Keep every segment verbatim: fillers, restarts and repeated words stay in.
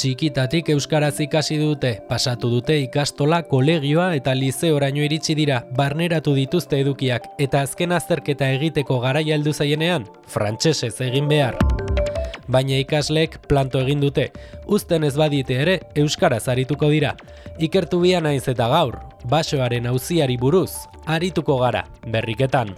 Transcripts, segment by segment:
Txikitatik euskaraz ikasi dute, pasatu dute ikastola, kolegioa eta lizeoraino iritsi dira, barneratu dituzte edukiak, eta azken azterketa egiteko garaia heldu zaienean, frantsesez egin behar. Baina ikasleek planto egin dute, uzten ez badite ere euskaraz arituko dira. Ikertu bia naiz eta gaur, basoaren auziari buruz, arituko gara, berriketan.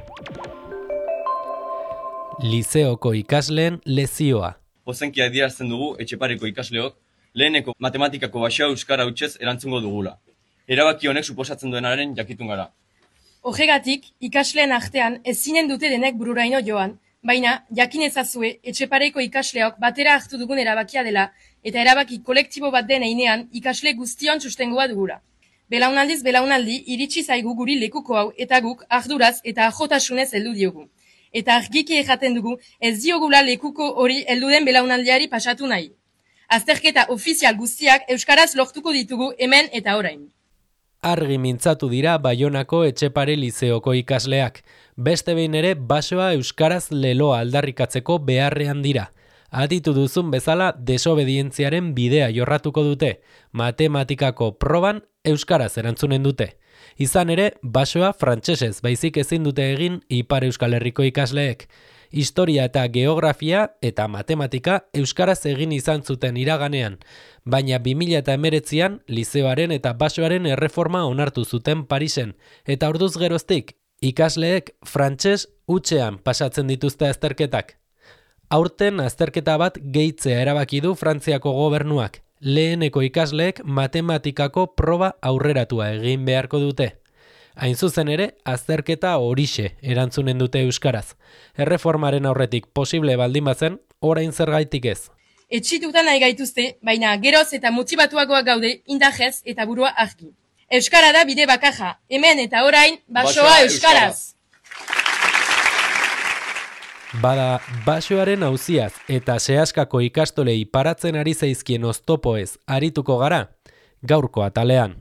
Lizeoko ikasleen lezioa. Ozenki adierazten dugu Etxepareko ikasleok leheneko matematikako basoa euskara hutsez erantzungo dugula. Erabaki honek suposatzen duenaren jakitun gara. Horregatik, ikasleen artean ezinen dute denek bururaino joan, baina jakin ezazue Etxepareko ikasleok batera hartu dugun erabakia dela eta erabaki kolektibo bat den heinean ikasle guztion sustengoa dugula. Belaunaldiz belaunaldi iritsi zaigu guri lekuko hau eta guk arduraz eta ajotasunez heldu diogu. Eta argiki erraten dugu ez diogula lekuko hori heldu den belaunaldiari pasatu nahi. Azterketa ofizial guztiak euskaraz lortuko ditugu hemen eta orain. Argi mintzatu dira Baionako Etxepare lizeoko ikasleak. Beste behin ere basoa euskaraz leloa aldarrikatzeko beharrean dira. Aditu duzun bezala desobedientziaren bidea jorratuko dute. Matematikako proban euskaraz erantzunen dute. Izan ere, basoa frantsesez baizik ezin dute egin Ipar Euskal Herriko ikasleek. Historia eta geografia eta matematika euskaraz egin izan zuten iraganean, baina bi mila hemeretzian lizeoaren eta basoaren erreforma onartu zuten Parisen, eta orduz geroztik ikasleek frantses hutsean pasatzen dituzte azterketak. Aurten azterketa bat gehitzea erabaki du Frantziako gobernuak. Leheneko ikasleek matematikako proba aurreratua egin beharko dute. Hain zuzen ere, azterketa horixe erantzunen dute euskaraz. Erreformaren aurretik posible baldin bazen, orain zergaitik ez. Etxituta nahi gaituzte, baina geroz eta motibatuagoak gaude indajez eta burua argi. Euskara da bide bakarra, hemen eta orain basoa euskaraz! Bada, basoaren auziaz eta sehaskako ikastolei paratzen ari zaizkien oztopoez arituko gara, gaurko atalean.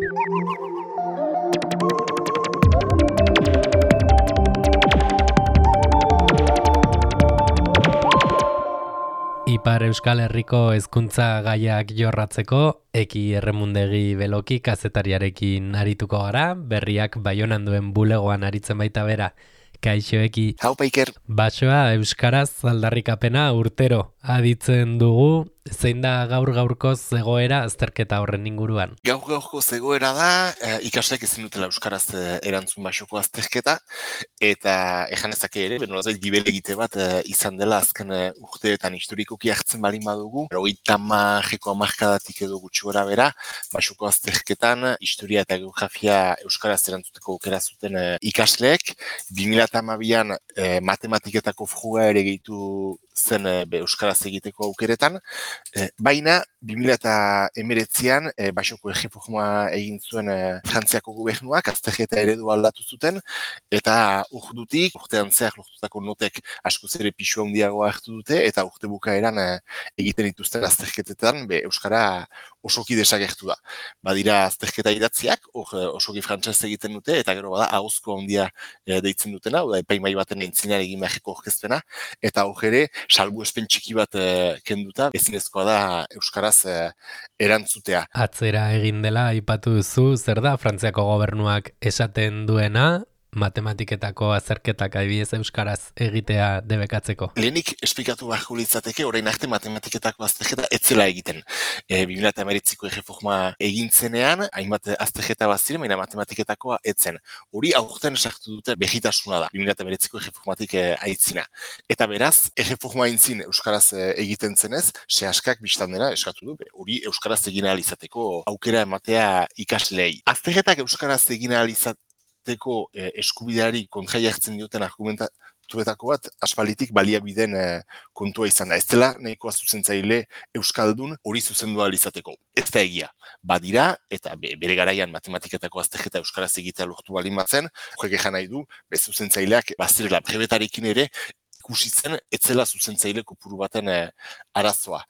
Ipar Euskal Herriko hezkuntza gaiak jorratzeko, Eki Erremundegi Beloki kazetariarekin arituko gara, berriak Baionan duen bulegoan aritzen baita bera. Kaixo Eki. Hau Paiker. Basoa euskaraz aldarrikapena urtero aditzen dugu, zein da gaur gaurkoz zegoera azterketa horren inguruan? Gaur gaurko zegoera da, e, ikasleek ezin dutela euskaraz e, erantzun basoko azterketa, eta ejan ezake ere, benolazait gibel egite bat e, izan dela azken e, urteetan historikoki hartzen balin badugu, hogeita hamarreko hamarkadatik edo gutxi gora bera, basoko azterketan historia eta geografia euskaraz erantzuteko aukera zuten e, ikasleek, bi mila hamabian e, matematiketako fruga ere gehitu zen e, be, euskaraz egiteko aukeretan, e, baina bi mila hemeretzian e, basoko erreforma egin zuen e, Frantziako gobernuak azterketa eredu aldatu zuten, eta urdutik, urtean zehar lortutako notek askoz ere pisu handiagoa hartu dute, eta urte bukaeran e, egiten dituzten azterketetan be, euskara osoki desagertu da. Badira azterketa idatziak, hor osoki frantsez egiten dute, eta gero bada ahozko handia e, deitzen dutena, da epaimai baten entzinean egin beharreko orkestena, eta hor ere, salbuespen txiki bat e, kenduta, ezinezkoa da euskaraz e, erantzutea. Atzera egin dela aipatu duzu, zer da Frantziako gobernuak esaten duena, matematiketako azterketak adibidez euskaraz egitea debekatzeko? Lehenik esplikatu beharko litzateke, orain arte matematiketako azterketa etzela egiten. E, bi mila hemeretziko erreforma egin zenean, hainbat azterketa bat ziren, baina matematiketakoa etzen. Hori aurten sartu dute begitasuna da, bi mila hemeretziko erreformatik e, aitzina. Eta beraz, erreforma aintzin euskaraz e, egiten zenez, sehaskak biztan dena eskatu du, hori euskaraz egin ahal izateko aukera ematea ikasleei. Azterketak euskaraz egin ahal izateko Teko eh, eskubideari kontra jartzen dioten argumentatuetako bat aspalditik baliabideen eh, kontua izan da. Ez dela nahikoa zuzentzaile euskaldun hori zuzendu ahal izateko. Ez da egia. Badira, eta be, bere garaian matematiketako azterketa euskaraz egitea lortu balin batzen, horrek ejan nahi du, be zuzentzaileak bazirela prebetarekin ere ikusi zen, etzela zuzentzaile kopuru baten eh, arazoa.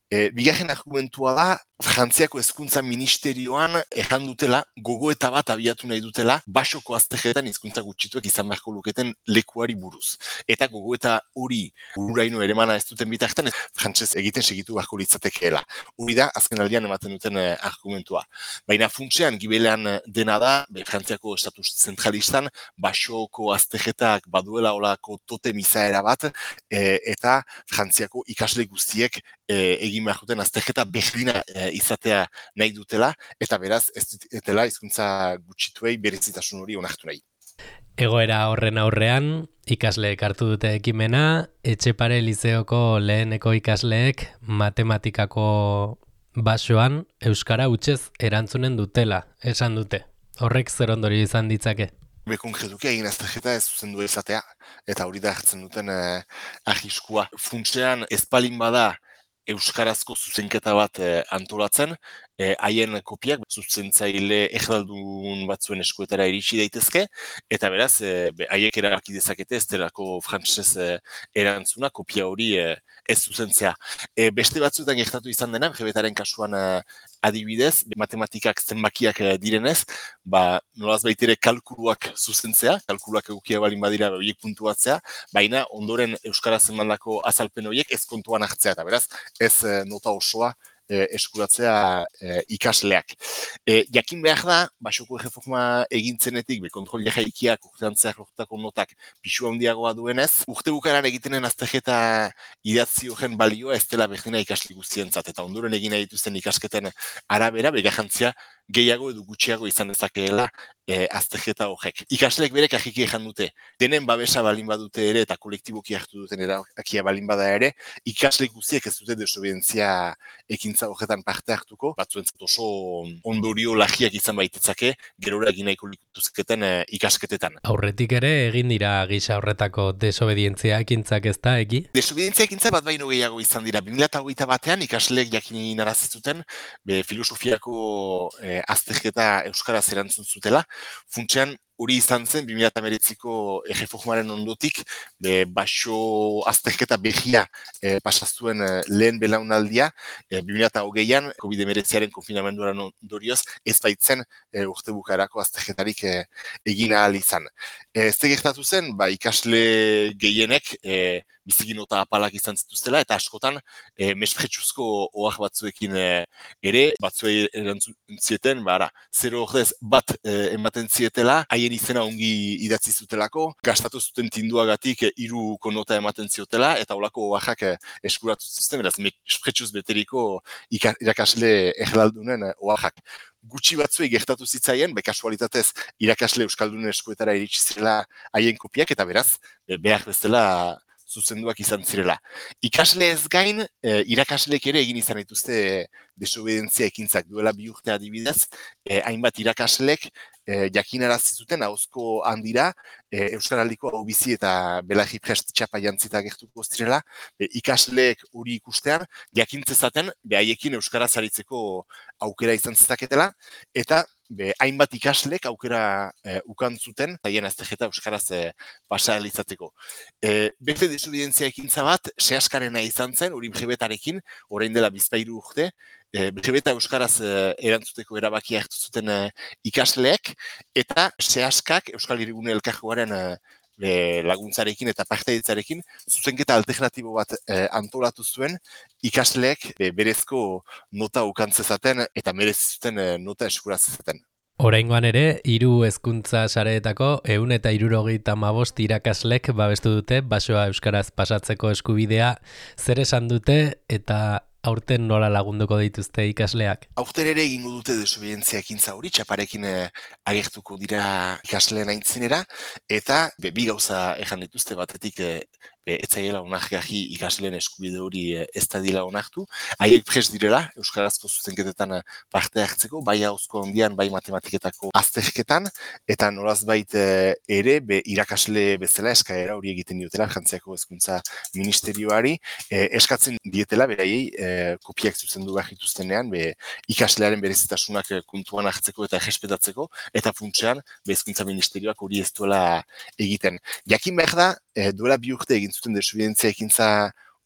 E, bigarren argumentua da, Frantziako hezkuntza ministerioan erran dutela, gogoeta bat abiatu nahi dutela, basoko aztegetan hizkuntza gutxituek izan beharko luketen lekuari buruz. Eta gogoeta hori bururaino eremana ez duten bitartean, frantsez egiten segitu beharko litzatekeela. Hori da, azken aldian ematen duten eh, argumentua. Baina funtsean, gibelean dena da, be, Frantziako estatus zentralistan, basoko aztegetak baduela olako totem izaera bat, e, eta Frantziako ikasle guztiek e, egin behar duten aztegeta berdina e, izatea nahi dutela, eta beraz ez dutela hizkuntza gutxituei berezitasun hori onartu nahi. Egoera horren aurrean, ikasleek hartu dute ekimena, Etxepare lizeoko leheneko ikasleek matematikako basoan euskara hutsez erantzunen dutela, esan dute. Horrek zer ondorio izan ditzake? Be konkretuki egin azterketa ez zuzendu izatea, eta hori da hartzen duten eh, arriskua. Funtsean ez palin bada euskarazko zuzenketa bat eh, antolatzen, haien eh, kopiak zuzentzaile erdaldun batzuen eskuetara iritsi daitezke, eta beraz, haiek eh, erabaki dezakete ez delako frantsez eh, erantzuna, kopia hori eh, ez zuzentzea. E, beste batzuetan gertatu izan dena, G B T-aren kasuan eh, adibidez, matematikak zenbakiak eh, direnez, ba, nolaz baitere kalkuluak zuzentzea, kalkuluak egukia balin badira horiek puntuatzea, baina ondoren euskaraz emandako azalpen horiek ez kontuan hartzea, eta beraz, ez eh, nota osoa eh, eskuratzea eh, ikasleak. E, jakin behar da, basoko erreforma egintzenetik, be, kontrol jaikiak urtean zehar lortutako notak pixua handiagoa duenez, urte bukaran egitenen azterketa idatzi horren balioa ez dela berdina ikasle guztientzat, eta ondoren egin nahi dituzten ikasketen arabera, begajantzia gehiago edo gutxiago izan dezakeela e, azterketa horrek. Ikasleek berek ahiki ejan dute, denen babesa balin badute ere eta kolektiboki hartu duten erabakia balin bada ere, ikasle guztiek ez dute desobedientzia ekintza horretan parte hartuko, batzuentzat oso ondorio lagiak izan baitetzake, gerora egin nahiko lituzketen e, ikasketetan. Aurretik ere egin dira gisa horretako desobedientzia ekintzak ez da, egi? Desobedientzia ekintza bat baino gehiago izan dira. bi mila hogeita batean ikasleek jakin arazizuten, be filosofiako e, azterketa euskaraz erantzun zutela. Funtsean hori izan zen bi mila hemeretziko erreformaren ondotik, be, baso azterketa behia e, pasaztuen e, lehen belaunaldia, e, bi mila hogeian, covid hemeretziaren konfinamenduaren ondorioz, ez baitzen e, urte bukarako azterketarik e, egin ahal izan. E, ez gertatu zen, ba, ikasle gehienek e, biziki nota apalak izan zituztela, eta askotan e, mespretsuzko ohar batzuekin e, ere, batzuei erantzun zieten, ba, ara, zero ordez bat e, ematen zietela, haien izena ongi idatzi zutelako, gastatu zuten tinduagatik e, hiruko nota ematen ziotela, eta holako oharrak e, eskuratu zuten, beraz, mespretsuz beteriko irakasle erlaldunen e, oharrak. Gutxi batzuei gertatu zitzaien, be kasualitatez irakasle euskaldunen eskuetara iritsi zirela haien kopiak, eta beraz, be, behar bezala zuzenduak izan zirela. Ikasle ez gain, e, irakasleek ere egin izan dituzte desobedientzia ekintzak duela bi urte adibidez, e, hainbat irakaslek e, jakinarazi zuten ahozko handira, e, Euskaraldiko hau bizi eta Belarri Prest txapa jantzita gertuko zirela, e, ikasleek hori ikustean, jakintzezaten, behaiekin Euskaraz aritzeko aukera izan zezaketela, eta be, hainbat ikaslek aukera e, ukantzuten, haien azterketa Euskaraz e, pasa izateko. E, beste desobedientzia ekintza bat, sehaskarena izan zen, hori G B T-arekin, orain dela bizpairu urte, e, G B T Euskaraz e, erantzuteko erabakia hartu zuten e, ikasleek, eta sehaskak Euskal Hirigune Elkargoaren e, E, laguntzarekin eta parteidetzarekin zuzenketa alternatibo bat e, antolatu zuen ikasleek e, berezko nota ukantzezaten eta merezizuten e, nota eskuratzezaten. Oraingoan ere, hiru hezkuntza sareetako ehun eta hirurogeita hamabost irakaslek babestu dute basoa euskaraz pasatzeko eskubidea, zer esan dute eta aurten nola lagunduko dituzte ikasleak? Aurten ere egingo dute desobedientzia ekintza hori, txaparekin eh, agertuko dira ikasleen aintzinera, eta be, bi gauza ejan dituzte batetik eh, etzaiela onargarri ikasleen eskubide hori ez da dila onartu. Haiek prest direla, euskarazko zuzenketetan parte hartzeko, bai hauzko ondian, bai matematiketako azterketan, eta nolazbait ere, be, irakasle bezala eskaera hori egiten diotela, Frantziako hezkuntza ministerioari, eh, eskatzen dietela, beraiei, eh, kopiak zuzendu behar dituztenean, be, ikaslearen berezitasunak kontuan hartzeko eta errespetatzeko, eta funtsean, be, hezkuntza ministerioak hori ez duela egiten. Jakin behar da, eh, duela bi urte egin zuten desobedientzia ekintza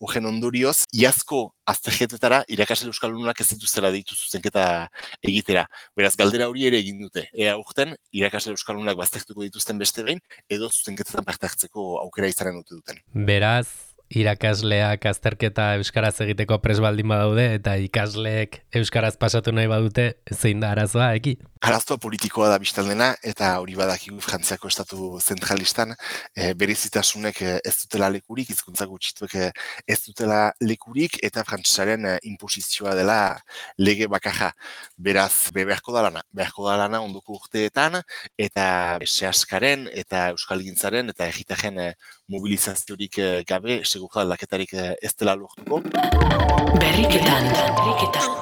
Horren ondorioz, iazko azterketetara irakasle euskaldunak ez dituztela deitu zuzenketa egitera. Beraz, galdera hori ere egin dute. Ea urten, irakasle euskaldunak baztertuko dituzten beste behin, edo zuzenketetan parte hartzeko aukera izanen dute duten. Beraz, irakasleak azterketa euskaraz egiteko pres baldin badaude eta ikasleek euskaraz pasatu nahi badute, zein da arazoa, eki? Arazoa politikoa da biztaldena, eta hori badakigu Frantziako estatu zentralistan e, berezitasunek ez dutela lekurik, hizkuntza gutxituek ez dutela lekurik, eta frantsesaren e, imposizioa dela lege bakarra. Beraz, be beharko da lana, beharko da lana ondoko urteetan, eta sehaskaren, eta euskalgintzaren, eta egitaren e, mobilizaziorik e, gabe, segurta aldaketarik e, ez dela lortuko. Berriketan, berriketan.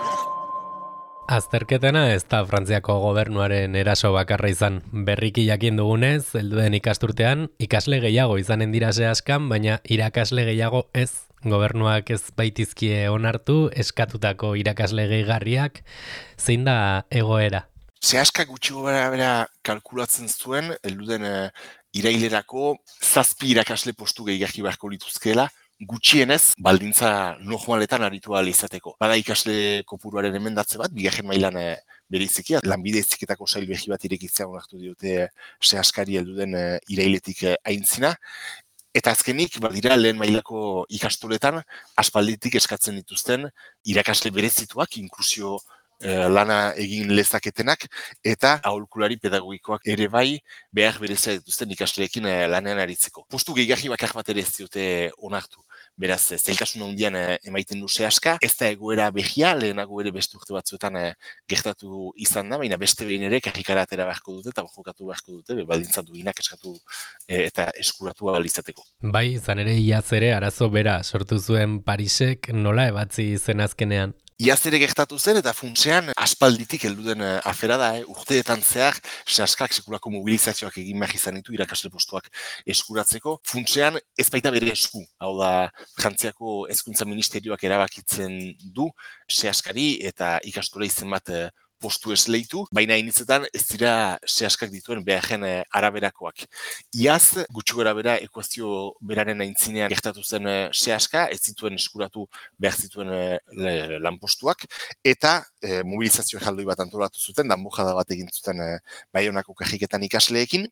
Azterketena ez da Frantziako gobernuaren eraso bakarra izan. Berriki jakin dugunez, helduen ikasturtean, ikasle gehiago izanen dira sehaskan, baina irakasle gehiago ez. Gobernuak ez baitizkie onartu, eskatutako irakasle gehigarriak, zein da egoera? Sehaska gutxi gobera bera kalkulatzen zuen, helduen uh, irailerako zazpi irakasle postu gehigarri beharko lituzkeela, gutxienez, baldintza normaletan aritu ahal izateko. Bada ikasle kopuruaren emendatze bat, bigarren mailan e, bereizikia, lanbide heziketako sail behi bat irekitzea onartu diote sehaskari helduden e, irailetik e, aintzina. Eta azkenik, badira lehen mailako ikastoletan, aspalditik eskatzen dituzten irakasle berezituak, inklusio e, lana egin lezaketenak, eta aholkulari pedagogikoak ere bai behar berezia dituzten ikasleekin e, lanean aritzeko. Postu gehigarri bakar bat ere ez diote onartu. Beraz, zailtasun handian e, emaiten du sehaska, ez da egoera behia, lehenago ere beste urte batzuetan e, gertatu izan da, baina beste behin ere karrikara atera beharko dute eta jokatu beharko dute, be, baldintza duinak eskatu e, eta eskuratu ahal izateko. Bai, izan ere iaz ere arazo bera sortu zuen Parisek nola ebatzi zen azkenean? Iaz ere gertatu zen eta funtsean aspalditik heldu den afera da, eh? Urteetan zehar sehaskak sekulako mobilizazioak egin behar izan ditu irakasle postuak eskuratzeko. Funtsean ez baita bere esku, hau da Frantziako Hezkuntza Ministerioak erabakitzen du sehaskari eta ikastola izen bat postu esleitu, baina initzetan ez dira sehaskak dituen beharren araberakoak. Iaz, gutxi gora bera ekuazio beraren aintzinean gertatu zen sehaska, ez zituen eskuratu behar zituen lanpostuak, eta e, mobilizazio erraldoi bat antolatu zuten, danbojada bat egin zuten e, Baionako kajiketan ikasleekin,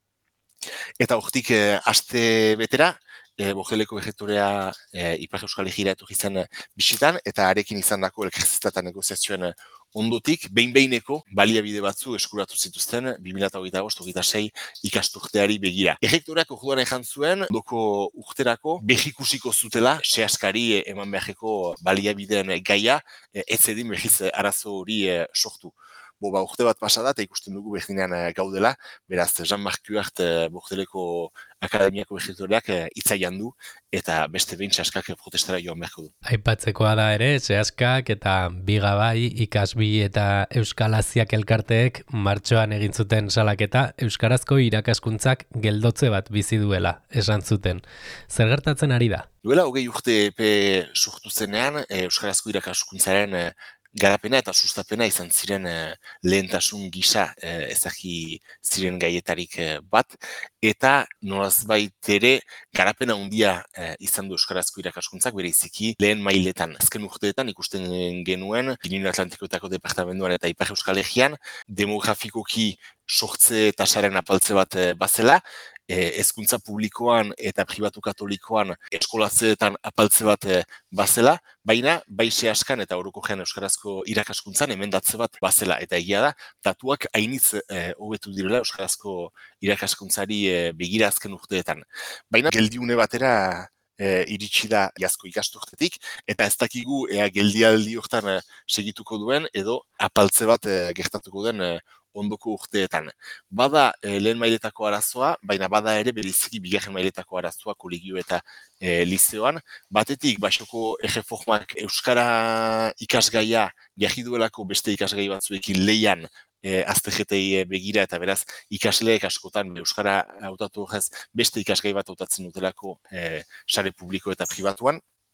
eta hortik e, aste betera, E, Bogeleko errektorea e, Ipar Euskal Herrira etorri zen bisitan, eta arekin izandako elkarrizketa eta negoziazioen ondotik, behin-behineko baliabide batzu eskuratu zituzten bi mila hogeita bost hogeita sei ikasturteari begira. Errektoreak orduan ejan zuen, ondoko urterako behikusiko zutela sehaskari eman beharreko baliabideen gaia, e, ez edin behiz arazo hori e, sortu. Bo, ba, urte bat pasada eta ikusten dugu berdinean gaudela, beraz, Jean-Marc Huart Bordeleko Akademiako errektoreak hitzaian du, eta beste behin sehaskak protestara joan beharko du. Aipatzekoa da ere, sehaskak eta Bigabai, Ikasbi eta Euskalaziak elkarteek martxoan egin zuten salaketa euskarazko irakaskuntzak geldotze bat bizi duela, esan zuten. Zer gertatzen ari da? Duela, hogei urte epe sortu zenean, euskarazko irakaskuntzaren garapena eta sustapena izan ziren e, lehentasun gisa e, ezagi ziren gaietarik e, bat, eta nolazbait ere garapena handia e, izan du euskarazko irakaskuntzak bere iziki lehen mailetan. Azken urteetan ikusten genuen Pirinio Atlantikoetako departamentuan eta Ipar Euskal Herrian demografikoki sortze tasaren apaltze bat e, bazela, hezkuntza publikoan eta pribatu katolikoan eskolatzeetan apaltze bat bazela, baina bai sehaskan eta orokorrean euskarazko irakaskuntzan emendatze bat bazela. Eta egia da, datuak hainitz hobetu direla euskarazko irakaskuntzari e, begira azken urteetan. Baina geldiune batera e, iritsi da iazko ikasturtetik, eta ez dakigu ea geldialdi hortan e, segituko duen edo apaltze bat e, gertatuko den e, ondoko urteetan. Bada e, lehen mailetako arazoa, baina bada ere bereziki bigarren mailetako arazoa kolegio eta e, lizeoan. Batetik, basoko erreformak euskara ikasgaia jarri duelako beste ikasgai batzuekin leian e, azterketei begira, eta beraz ikasleek askotan euskara hautatu horrez beste ikasgai bat hautatzen dutelako e, sare publiko eta pribatuan.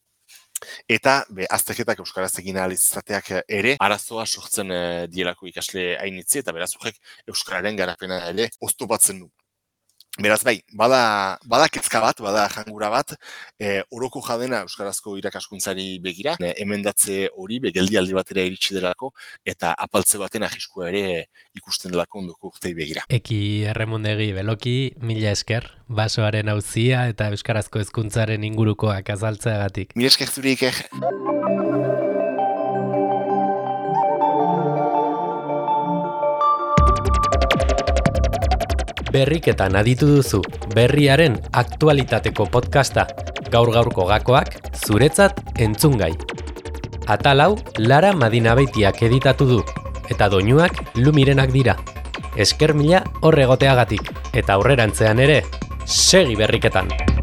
Eta be, azterketak euskaraz egin ahal izateak ere arazoa sortzen e, dielako ikasle hainitzi, eta beraz horrek euskararen garapena ere oztopatzen du. Beraz bai, bada, bada kezka bat, bada jangura bat, e, oroko jadena euskarazko irakaskuntzari begira, e, emendatze hori begeldialdi batera iritsi delako, eta apaltze baten ahiskua ere ikusten delako ondoko urtei begira. Eki Erremondegi Beloki, mila esker, basoaren auzia eta euskarazko hezkuntzaren ingurukoak azaltzeagatik. Mila esker zuri Iker. Berriketan aditu duzu, berriaren aktualitateko podcasta, gaur-gaurko gakoak, zuretzat entzungai. Atal hau Lara Madinabeitiak editatu du, eta doinuak Lumirenak dira. Esker mila hor egoteagatik, eta aurrerantzean ere, segi berriketan!